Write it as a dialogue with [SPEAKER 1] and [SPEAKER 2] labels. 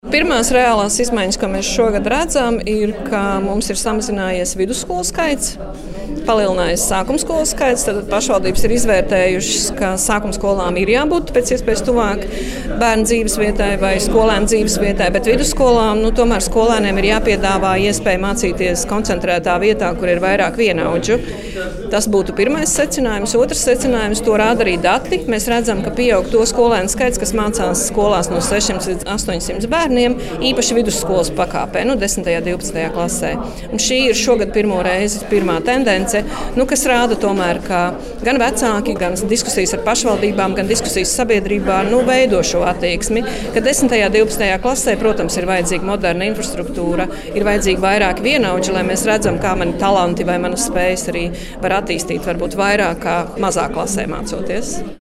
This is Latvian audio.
[SPEAKER 1] Pirmās reālās izmaiņas, ko mēs šogad redzam, ir, ka mums ir samazinājies vidusskolu skaits, palielinājies sākuma skolu skaits. Tad pašvaldības ir izvērtējušas, ka sākuma skolām ir jābūt pēc iespējas tuvāk bērnu dzīves vietai vai skolēnu dzīves vietai, bet vidusskolām tomēr skolēniem ir jāpiedāvā iespēja mācīties koncentrētā vietā, kur ir vairāk vienaudžu. Tas būtu pirmais secinājums. Otrs secinājums, to rāda arī dati. Mēs redzam, ka pieaug to skolēnu skaits, kas mācās skolās no 600 līdz 800 bērniem, īpaši vidusskolas pakāpē, 10. un 12. klasē. Un šī ir šogad pirmā tendence, kas rāda tomēr, ka gan vecāki, gan diskusijas ar pašvaldībām, gan diskusijas sabiedrībā veido šo attieksmi, ka 10. un 12. klasē, protams, ir vajadzīga moderna infrastruktūra, ir vajadzīgi vairāk vienaudži, lai mēs redzam, kā mani talanti vai manas spējas arī var attīstīt varbūt vairāk kā mazā klasē mācoties.